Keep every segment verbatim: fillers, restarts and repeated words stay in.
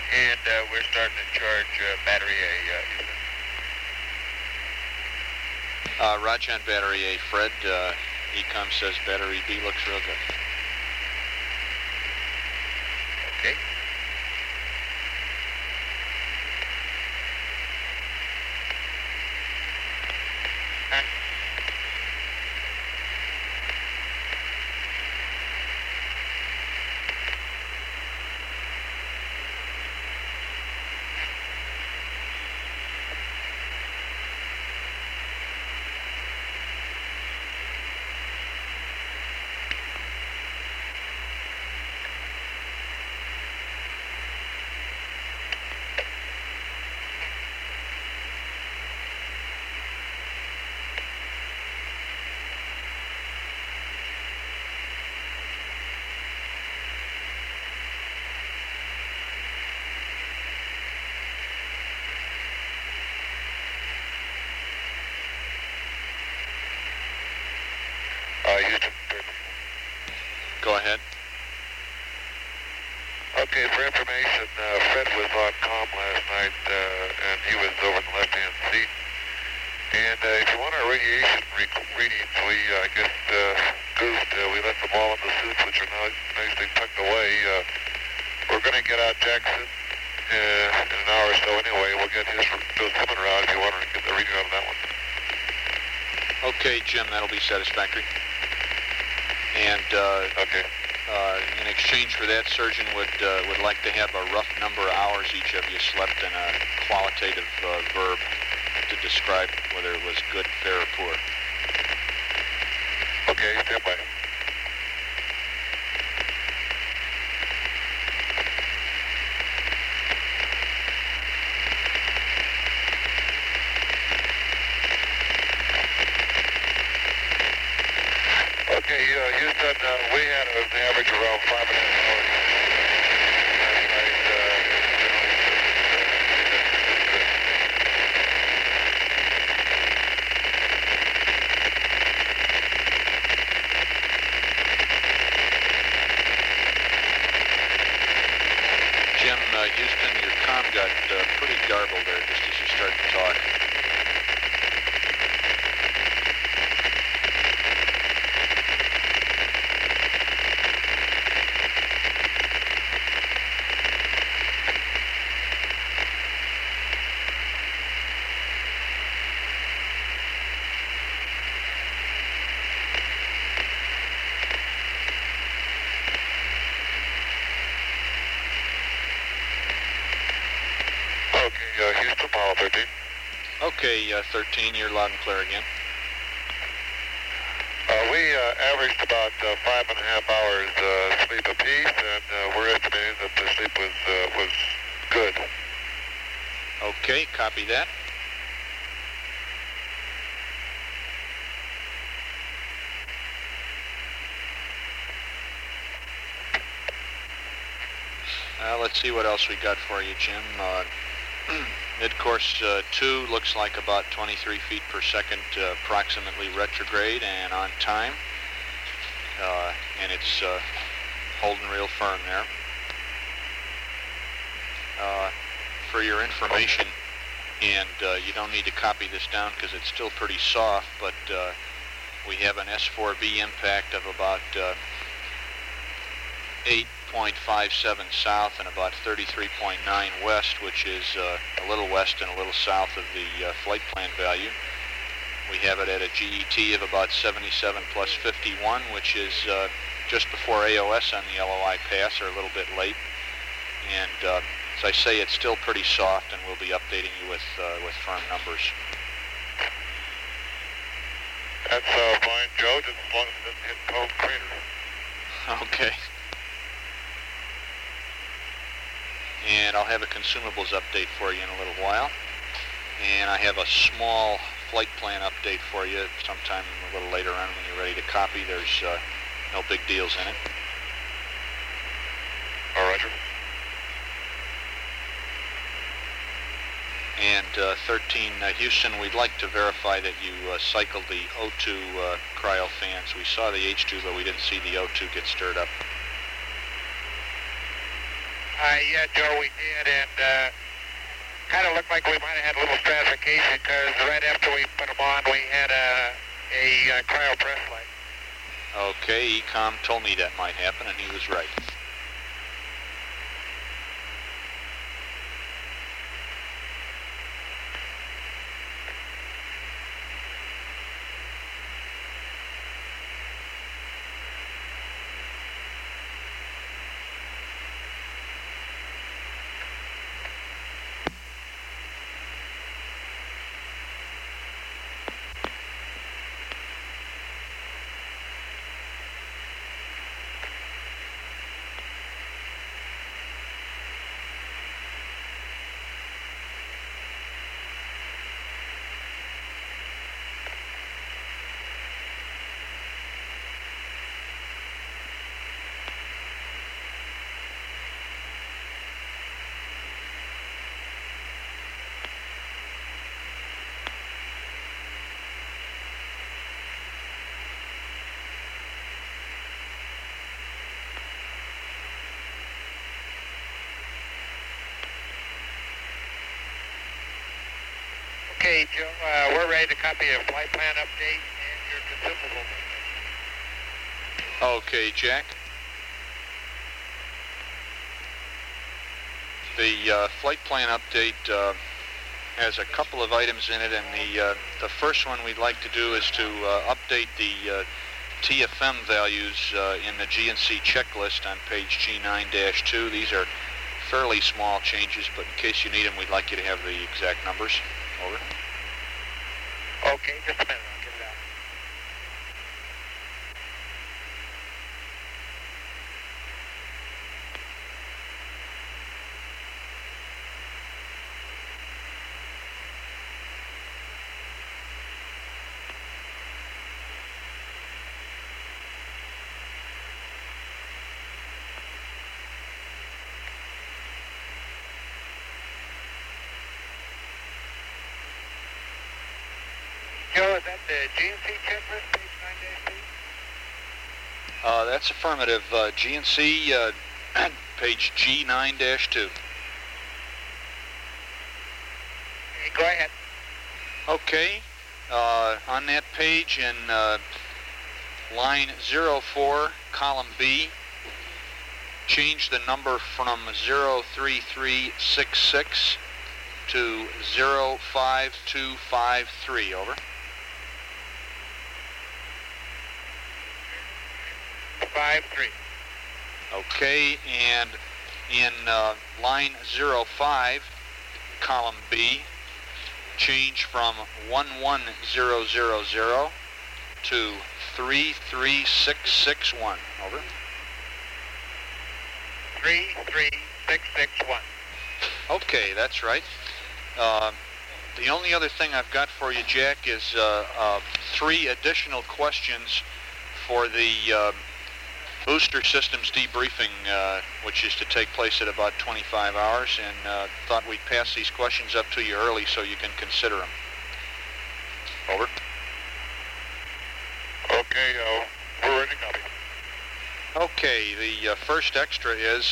And uh, we're starting to charge uh, battery A, uh, Houston. Uh, Roger on battery A, Fred. Uh, E COM says battery B looks real good. Okay. Uh, Houston. Go ahead. Okay, for information, uh, Fred was on comm last night, uh, and he was over in the left-hand seat. And uh, if you want our radiation re readings, we, uh, I guess, uh, goofed. Uh, we left them all in the suits, which are now nicely tucked away. Uh, we're going to get out Jackson uh, in an hour or so anyway. We'll get his Joe Simmons around if you want to get the reading out of that one. Okay, Jim, that'll be satisfactory. And uh, okay. uh, in exchange for that, surgeon would uh, would like to have a rough number of hours each of you slept in a qualitative uh, verb to describe whether it was good, fair, or poor. Okay, stand by. Okay, uh, Houston, uh, we had an average around five and a half hours last night. Uh, Jim, uh, Houston, your comm got uh, pretty garbled there just as you started to talk. Uh, Houston, Apollo thirteen. Okay, uh, thirteen, you're loud and clear again. Uh, we uh, averaged about uh, five and a half hours uh, sleep apiece, and uh, we're estimating that the sleep was uh, was good. Okay, copy that. Uh, let's see what else we got for you, Jim. Uh, Mid-course uh, two looks like about twenty-three feet per second, uh, approximately retrograde and on time. Uh, and it's uh, holding real firm there. Uh, for your information, and uh, you don't need to copy this down because it's still pretty soft, but uh, we have an S four B impact of about uh, eight point five seven south and about thirty-three point nine west, which is uh, a little west and a little south of the uh, flight plan value. We have it at a G E T of about seventy-seven plus fifty-one, which is uh, just before A O S on the L O I pass, or a little bit late. And uh, as I say, it's still pretty soft, and we'll be updating you with uh, with firm numbers. That's uh, fine, Joe, just as long as it doesn't hit Cove Crater. Okay. And I'll have a consumables update for you in a little while. And I have a small flight plan update for you sometime a little later on when you're ready to copy. There's uh, no big deals in it. All right, Roger. And uh, thirteen, uh, Houston, we'd like to verify that you uh, cycled the O two uh, cryo fans. We saw the H two, but we didn't see the O two get stirred up. Uh, yeah, Joe, we did, and uh, kind of looked like we might have had a little stratification because right after we put them on, we had a, a, a cryo press light. Okay, E COM told me that might happen, and he was right. Okay, Joe, uh, we're ready to copy a flight plan update and your consumable. Okay, Jack. The uh, flight plan update uh, has a couple of items in it, and the uh, the first one we'd like to do is to uh, update the uh, T F M values uh, in the G N C checklist on page G nine dash two. These are fairly small changes, but in case you need them, we'd like you to have the exact numbers. Over. Okay, just a minute. I'll get it out. Joe, is that the G N C checklist, page nine dash two? Uh, that's affirmative. Uh, G N C, uh, page G nine dash two. Okay, go ahead. Okay, uh, on that page in uh, line zero four, column B, change the number from zero three three six six to zero five two five three. Over. Five three. Okay, and in uh, line zero five, column B, change from one one zero zero zero to three three six six one. Over. Three three six six one. Okay, that's right. Uh, the only other thing I've got for you, Jack, is uh, uh, three additional questions for the uh, booster systems debriefing, uh, which is to take place at about twenty-five hours, and uh, thought we'd pass these questions up to you early so you can consider them. Over. Okay, uh, we're ready to copy. Okay, the uh, first extra is,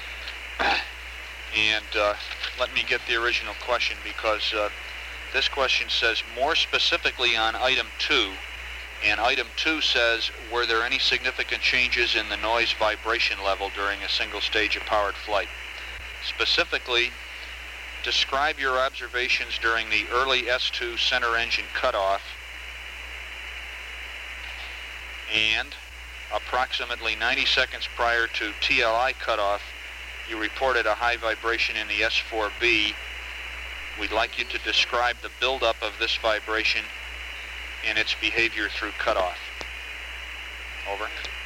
and uh, let me get the original question, because uh, this question says more specifically on item two, and item two says, were there any significant changes in the noise vibration level during a single stage of powered flight? Specifically, describe your observations during the early S two center engine cutoff and approximately ninety seconds prior to T L I cutoff, you reported a high vibration in the S four B. We'd like you to describe the buildup of this vibration and its behavior through cutoff. Over.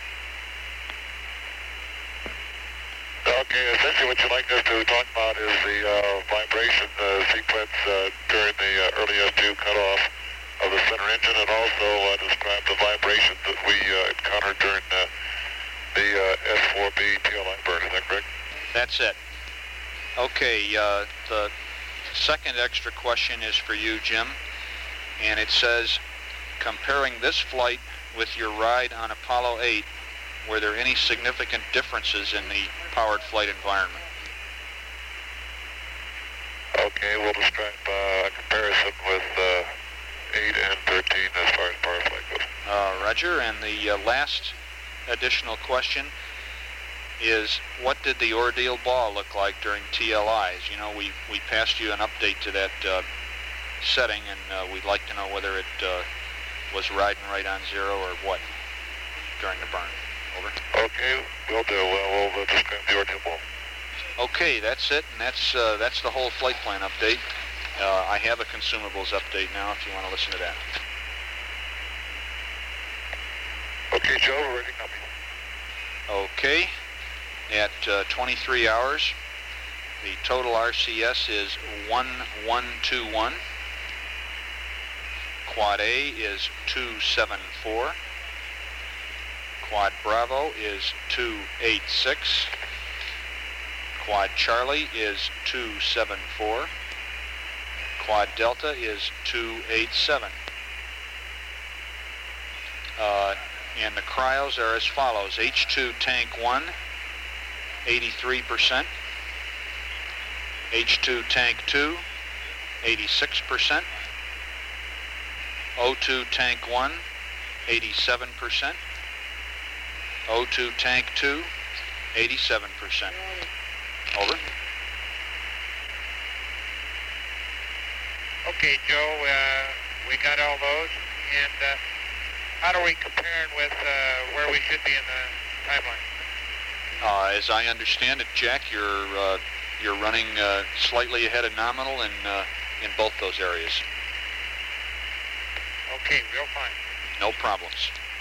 Okay, essentially what you'd like us to talk about is the uh, vibration uh, sequence uh, during the uh, early S two cutoff of the center engine, and also uh, describe the vibrations that we uh, encountered during uh, the uh, S four B T L I burn. Is that correct? That's it. Okay, uh, the second extra question is for you, Jim, and it says, comparing this flight with your ride on Apollo eight, were there any significant differences in the powered flight environment? Okay, we'll describe uh, a comparison with uh, eight and thirteen as far as power flight goes. Uh, Roger, and the uh, last additional question is, what did the ordeal ball look like during T L Is? You know, we, we passed you an update to that uh, setting, and uh, we'd like to know whether it uh, was riding right on zero or what during the burn. Over. Okay, we'll do. Well, we'll describe the ordeal ball. Okay, that's it, and that's uh, that's the whole flight plan update. Uh, I have a consumables update now if you want to listen to that. Okay, Joe, we're ready to copy. Okay, at uh, twenty-three hours, the total R C S is one one two one. Quad A is two seven four. Quad Bravo is two eight six. Quad Charlie is two seven four. Quad Delta is two eight seven. Uh, and the cryos are as follows. H two Tank one, eighty-three percent. H two Tank two, eighty-six percent. O two Tank one, eighty-seven percent. O two Tank two, eighty-seven percent. Over. Okay, Joe, uh, we got all those, and uh, how are we comparing with uh, where we should be in the timeline? Uh, as I understand it, Jack, you're uh, you're running uh, slightly ahead of nominal in uh, in both those areas. Okay, real fine. No problems.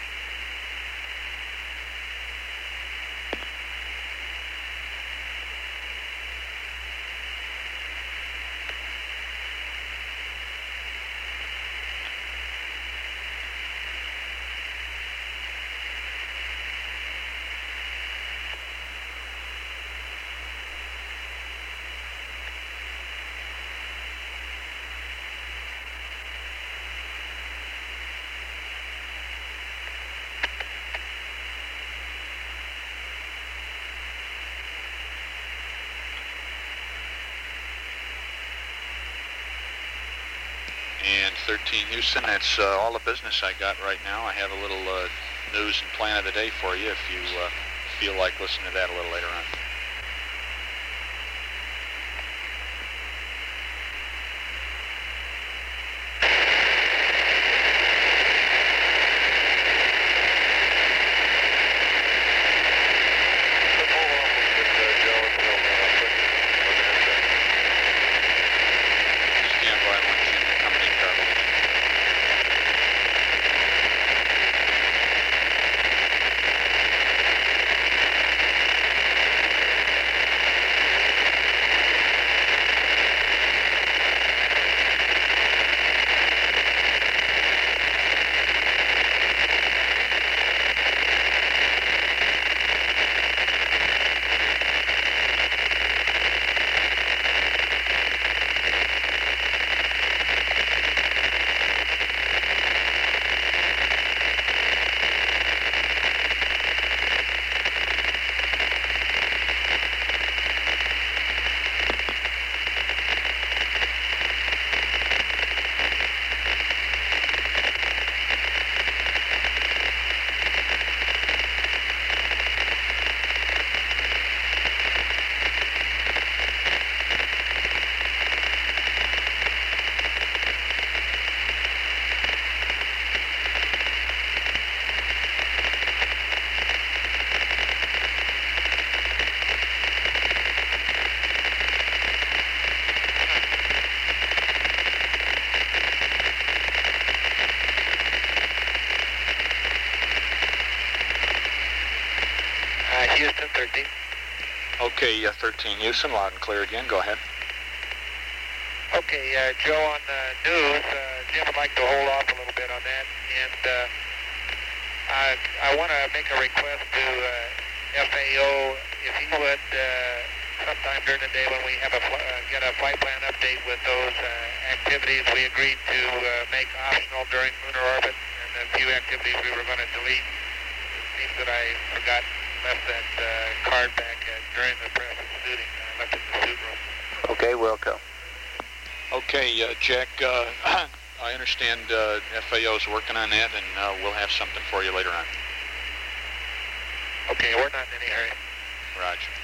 And thirteen Houston, that's uh, all the business I got right now. I have a little uh, news and plan of the day for you if you uh, feel like listening to that a little later on. Houston, thirteen. Okay, uh, thirteen Houston, loud and clear again. Go ahead. Okay, uh, Joe, on the news, uh, Jim would like to hold off a little bit on that, and uh, I, I want to make a request to uh, F A O if he would, uh, sometime during the day when we have a fl- uh, get a flight plan update with those uh, activities we agreed to uh, make optional during lunar orbit, and a few activities we were going to delete. It seems that I forgot, left that uh, card back uh, during the press shooting. I left it in the suit room. Okay, welcome. Okay, uh, Jack, uh, I understand uh, F A O is working on that, and uh, we'll have something for you later on. Okay, we're not in any hurry. Roger.